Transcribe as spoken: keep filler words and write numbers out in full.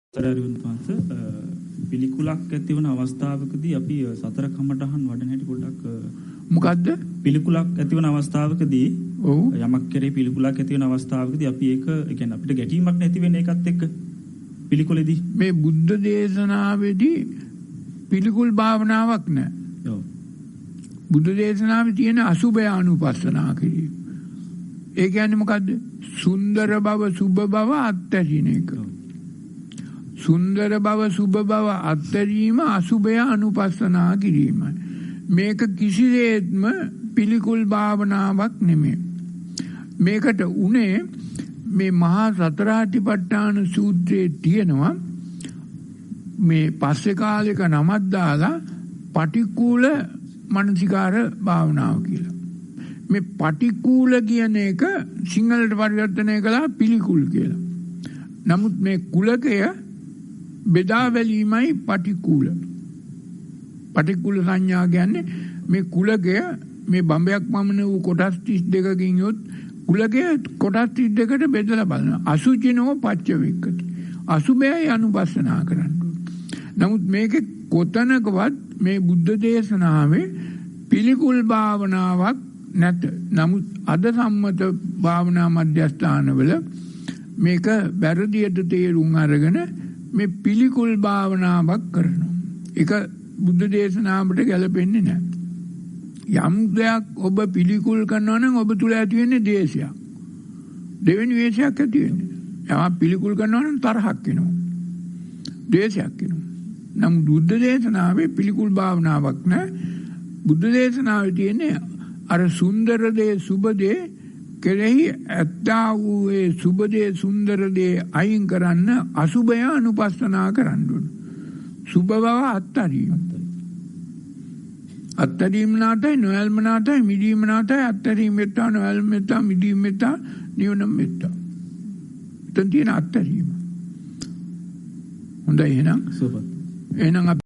තරරුන් පාස පිළිකුලක් ඇති වන අවස්ථාවකදී අපි සතර කමඨහන් වඩන හැටි පොඩ්ඩක් මොකද්ද පිළිකුලක් ඇති වන අවස්ථාවකදී ඔව් යමක් කෙරේ පිළිකුලක් ඇති වෙන අවස්ථාවකදී අපි ඒක ඒ කියන්නේ අපිට ගැටීමක් නැති වෙන එකත් එක්ක පිළිකුලෙදී මේ බුද්ධ දේශනාවේදී පිළිකුල් භාවනාවක් නැහැ. ඔව් බුද්ධ දේශනාවේ තියෙන අසුභය අනුපස්සනා කිරීම. ඒ කියන්නේ මොකද්ද? සුන්දර බව සුභ බව අත්හැරීම එක. සුන්දර බව සුභ බව අත්හැරීම අසුභය අනුපස්සනා කිරීම. මේක කිසිසේත්ම පිළිකුල් භාවනාවක් නෙමෙයි. මේකට උනේ මේ මහා සතරාටිපට්ඨාන සූත්‍රයේ තියෙනවා මේ පස්සේ කාලෙක නමක් දාලා පටික්කුල මනසිකාර භාවනාව කියලා. මේ පටික්කුල කියන එක සිංහලට පරිවර්තනය කළා පිළිකුල් කියලා. නමුත් මේ කුලකය බෙදා බැලීමයි පටික්කුල. පටික්කුල සංඥා කියන්නේ මේ කුලකය මේ බඹයක් පමණ වූ කොටස් තිස් දෙකකින් යොත් කුලකය කොටස් තිස් දෙකට බෙදලා බලනවා. අසුචිනෝ පච්චවෙක්කති. අසුභයයි අනුපස්සනා කරන්න. නමුත් මේකේ කොතනකවත් මේ බුද්ධ දේශනාවේ පිළිකුල් භාවනාවක් නැත. නමුත් අද සම්මත භාවනා මධ්‍යස්ථානවල මේක වැරදියට තේරුම් අරගෙන මේ පිළිකුල් භාවනාවක් කරනවා. ඒක බුද්ධ දේශනාවට ගැලපෙන්නේ නැහැ. යම් දෙයක් ඔබ පිළිකුල් කරනවා නම් ඔබ තුල ඇති වෙන්නේ ද්වේෂයක්. දෙවෙනි ද්වේෂයක් ඇති වෙන්නේ. යම පිළිකුල් කරනවා නම් තරහක් එනවා. ද්වේෂයක් එනවා. නම් බුද්ධ දේශනාවේ පිළිකුල් භාවනාවක් නැහැ. බුද්ධ දේශනාවේ තියෙන්නේ අර සුන්දර දේ සුබ දේ කෙරෙහි ඇත්තා වූ ඒ සුබ දේ සුන්දර දේ අයින් කරන්න අසුභය අනුපස්සනා කරන්න ඕන. සුබ බව අත්හැරීම. අත්හැරීම නාතයි නොයල්ම නාතයි මිදීම නාතයි අත්හැරීම මෙත්තා නොයල්ම මෙත්තා මිදීම මෙත්තා නිවන මෙත්තා. එතන තියෙන අත්හැරීම. හොඳයි එහෙනම්. සුබ. එහෙනම්